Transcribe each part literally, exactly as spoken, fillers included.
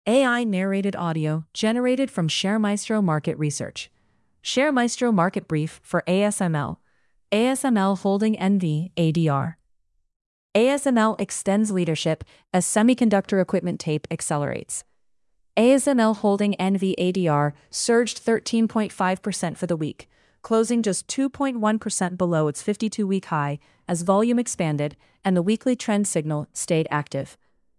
A I-narrated audio generated from ShareMaestro Market Research. ShareMaestro Market Brief for A S M L. A S M L holding N V A D R. A S M L extends leadership as semiconductor equipment tape accelerates. A S M L holding N V A D R surged thirteen point five percent for the week, closing just two point one percent below its fifty-two-week high as volume expanded and the weekly trend signal stayed active.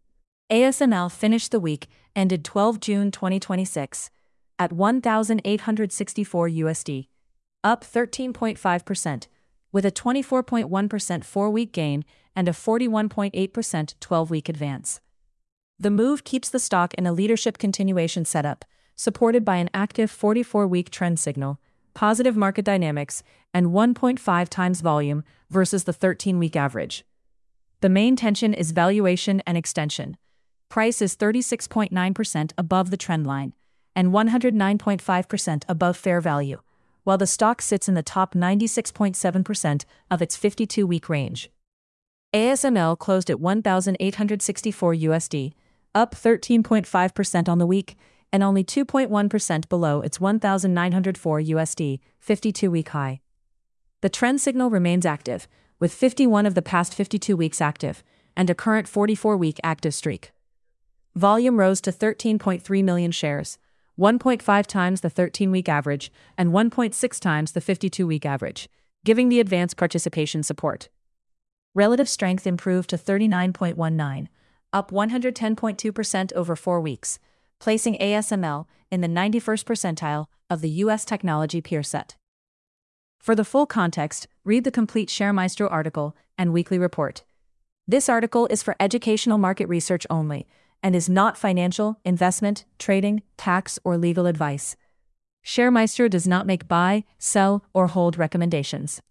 A S M L finished the week, ended the twelfth of June twenty twenty-six, at one thousand eight hundred sixty-four U S D, up thirteen point five percent, with a twenty-four point one percent four-week gain and a forty-one point eight percent twelve-week advance. The move keeps the stock in a leadership continuation setup, supported by an active forty-four-week trend signal, positive market dynamics, and one point five times volume versus the thirteen-week average. The main tension is valuation and extension. Price is thirty-six point nine percent above the trend line and one hundred nine point five percent above fair value, while the stock sits in the top ninety-six point seven percent of its fifty-two-week range. A S M L closed at one thousand eight hundred sixty-four U S D, up thirteen point five percent on the week, and only two point one percent below its one thousand nine hundred four U S D fifty-two-week high. The trend signal remains active, with fifty-one of the past fifty-two weeks active, and a current forty-four-week active streak. Volume rose to thirteen point three million shares, one point five times the thirteen-week average and one point six times the fifty-two-week average, giving the advanced participation support. Relative strength improved to thirty-nine point one nine, up one hundred ten point two percent over four weeks, placing A S M L in the ninety-first percentile of the U S technology peer set. For the full context, read the complete ShareMaestro article and weekly report. This article is for educational market research only and is not financial, investment, trading, tax, or legal advice. ShareMaestro does not make buy, sell, or hold recommendations.